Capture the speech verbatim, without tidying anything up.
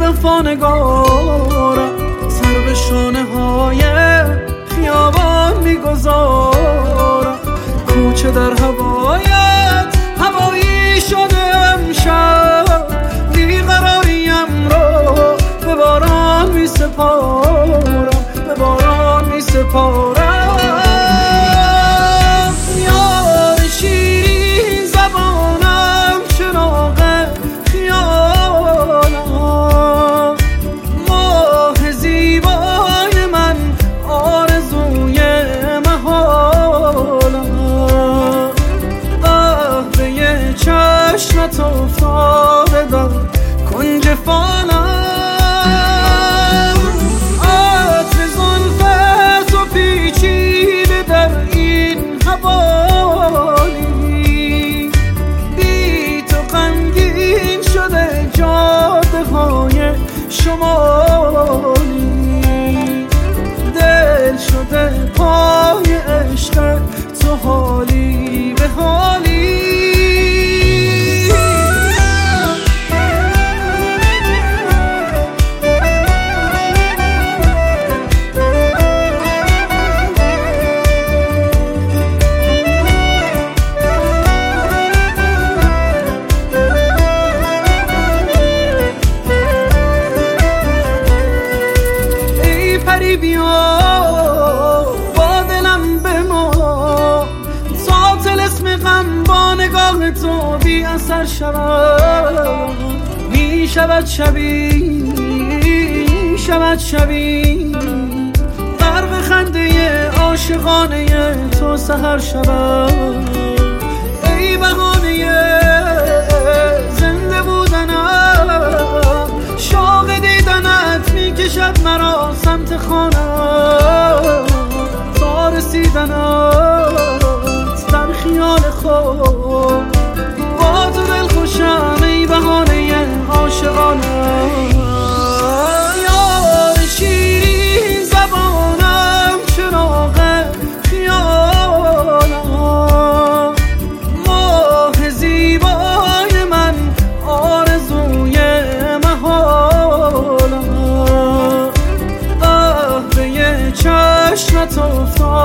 وفا نگارم، سر به شانه های خیابان میگذارم. کوچه در هوایت هوایی شده امشب، بیقراریم رو به باران می سپارم، به باران می سپارم. یار شیرین زبانم، چراغ خیالم، ماه زیبای من، آرزوی محالم. قهوه چشمت افتاده در کنج فالم، عطر زلفت و پیچیده در این حوالی. بی تو غمگین شده جاده های شمالی، دل شده پای عشق تو حالی به حالی. بیا با دلم بما، تا طلسم غم با نگاه تو بی اثر شود. می شود شبی، می شود شبی، غرق خنده عاشقانه تو سحر شود. ای بهانه زنده بودنم، شوق دیدنت می کشد مرا سمت خانم. تا رسیدنت در خیال خود، با تو دل خوشم ای بهانه عاشقانم. یار شیرین زبانم، چراغ خیالم، ماه زیبای من، آرزوی محالم. قهوه چشمت افتاد